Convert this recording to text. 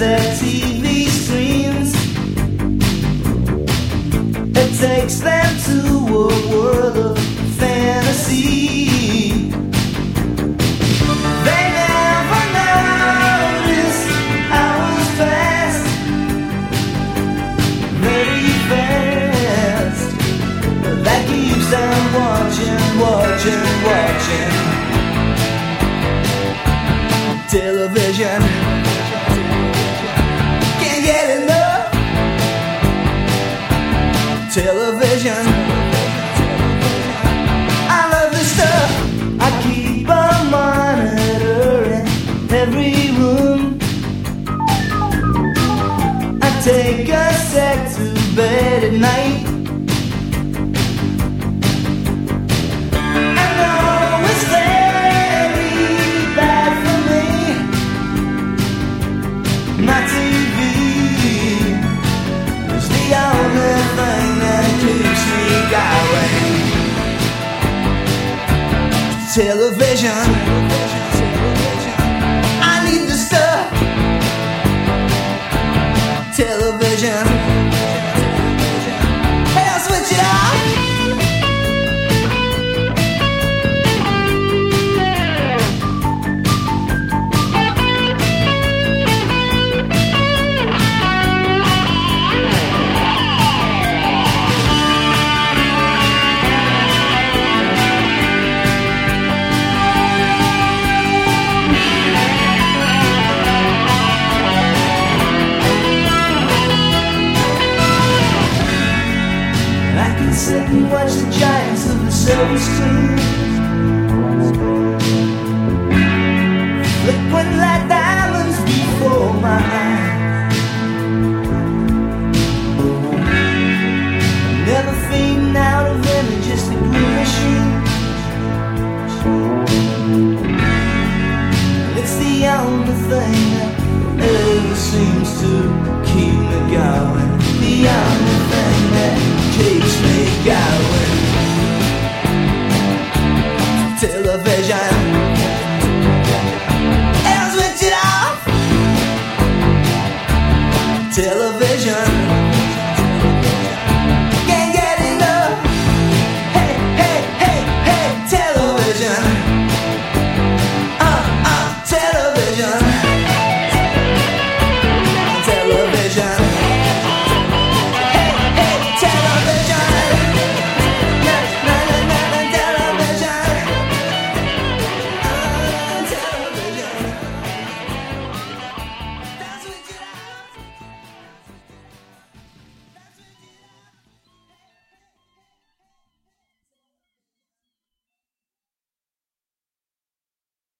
their TV screens. It takes them to a world of fantasy. They never notice hours pass very fast. That keeps them watching, watching, watching television. Can't get enough television. I love this stuff. I keep a monitor in every room. I take a set to bed at night. I know it's very bad for me. My TV is the only thing that keeps me going. Television, I need the stuff. Television, hey, I'll switch it off. Sit and watch the giants of the silver screen, flickering like diamonds before my eyes, never fading out of any, just a green machine. It's the only thing that ever seems to